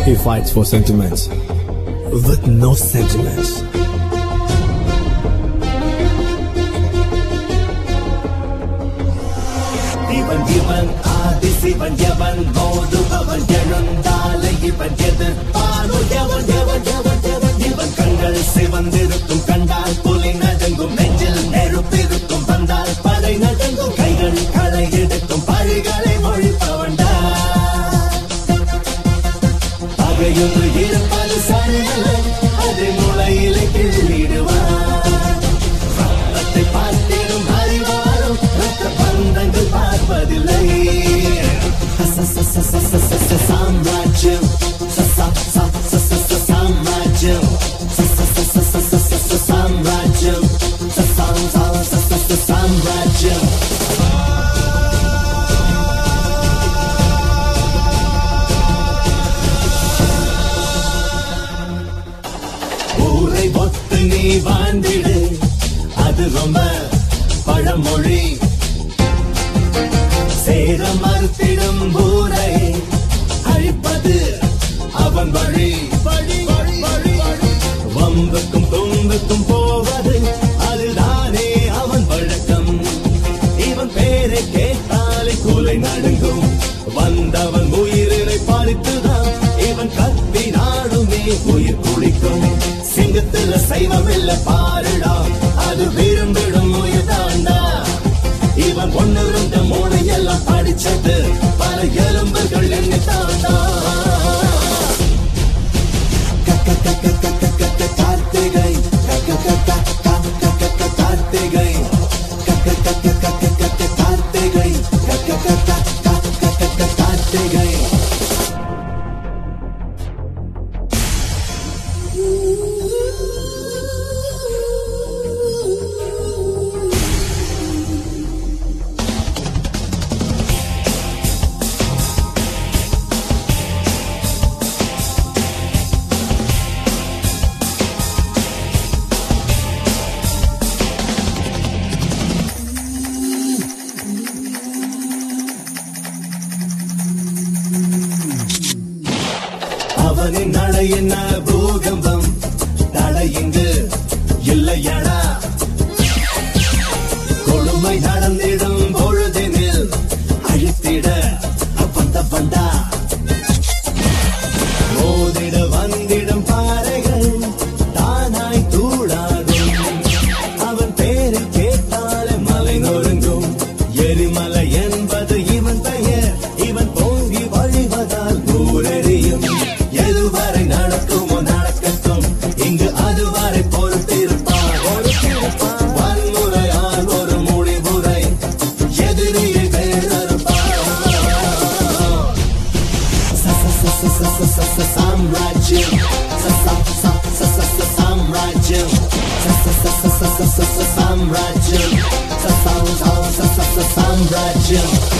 He fights for sentiments with no sentiments. இவன் ஆதி சிவன் எவன் மோதுபவன் எழுந்தாலை இவன் எதிர்ப்பானோ இவன் கண்கள் சிவந்திருக்கும் கண்டால் புலி நடுங்கும் நெஞ்சில் நெருப்பிருக்கும் வந்தால் படை நடுங்கும் கைகள் களை எடுக்கும் பழிகளை ஒழிப்பவன்டா பகையொன்று இருப்பது சரியல்ல அதை முளையிலே கிள்ளிடுவான் ரத்தத்தை பார்த்திடும் அறிவாரும் ரத்த பந்தங்கள் பார்ப்பதில்லை சாம்ராஜ்யம் சாம்ராஜ்யம் சாம்ராஜ்யம் சாம்ராஜ்யம் ஊரை ஒத்து நீ வாழ்ந்திடு அது ரொம்ப பழமொழி சேர மறுத்திடும் ஊரை அழிப்பது அவன் வழி வம்புக்கும் தும்புக்கும் போவது அதுதானே அவன் வழக்கம் இவன் பேரை கேட்டாலே கூலை நடுங்கும் வந்தவன் உயிரினை பறித்துதான் இவன் கத்தி நாடுமே உயிர் குளிக்கும் சிங்கத்துல சைவமில்ல பாருடா அது விரும்பிடும் உயிர் தாண்டா இவன் ஒன்னு ரெண்டு மூணு எல்லாம் படிச்சது பல எலும்புகள் என்ன தாண்டா கார்த்திகை கார்த்திகை கார்த்திகை கார்த்திகை அவனின் நடை என்ன பூகம்பம் தடையிங்கு இல்லையடா கொடுமை நடந்திடும் பொழுதினில் அழித்திட வந்த வந்தா மோதிட வந்திடும் பாறைகள் தானாய் தூளாகும் அவன் பேரை கேட்டாலே மலை நொறுங்கும் எரிமலை என்பது இவன் பெயர் இவன் பொங்கி வழிவதால் ஊரெறியும் எதுவரை நடக்குமோ நடக்கட்டும் இங்கு அதுவரை பொறுத்திருப்பான் வன்முறையால் ஒரு முடிவுரை எதிரியை வேறறுப்பான் சாம்ராஜ்யம் சாம்ராஜ்யம் சாம்ராஜ்யம் சாம்ராஜ்யம்